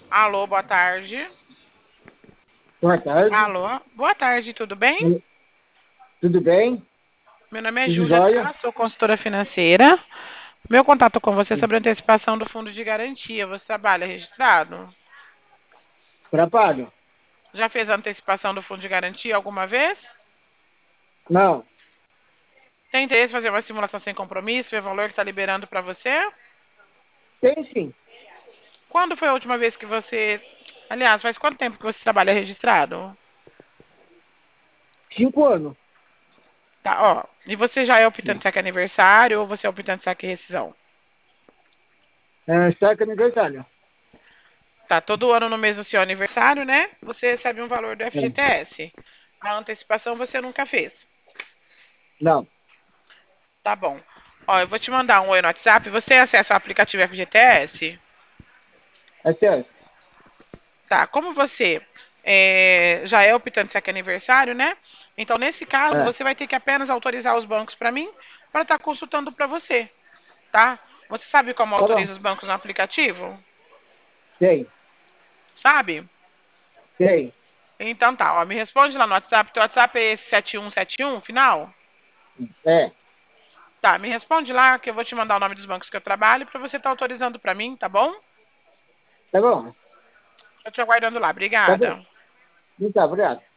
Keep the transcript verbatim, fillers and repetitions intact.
Alô, boa tarde. Boa tarde. Alô, boa tarde, tudo bem? Tudo bem? Meu nome é Tudo Júlia, jóia? tá? Sou consultora financeira. Meu contato com você é sobre a antecipação do fundo de garantia. Você trabalha registrado? Trabalho? Já fez a antecipação do fundo de garantia alguma vez? Não. Tem interesse em fazer uma simulação sem compromisso, ver o valor que está liberando para você? Tem sim. Quando foi a última vez que você... Aliás, faz quanto tempo que você trabalha registrado? Cinco anos. Tá, ó. E você já é optante saque aniversário ou você é optante saque rescisão? É, saca aniversário. Tá, todo ano no mês do seu aniversário, né? Você recebe um valor do É. F G T S. A antecipação você nunca fez. Não. Tá bom. Ó, eu vou te mandar um oi no WhatsApp. Você acessa o aplicativo F G T S? É sério. Tá, como você é, já é optante saque aniversário, né? Então, nesse caso, É. você vai ter que apenas autorizar os bancos para mim para estar consultando para você, tá? Você sabe como Tá bom. autoriza os bancos no aplicativo? Tem. Sabe? Tem. Então tá, ó, me responde lá no WhatsApp. Teu WhatsApp é esse sete um sete um, final? É. Tá, me responde lá que eu vou te mandar o nome dos bancos que eu trabalho para você estar autorizando para mim, tá bom? Tá bom. Eu te aguardando lá. Tá bom. Obrigada. Muito obrigado.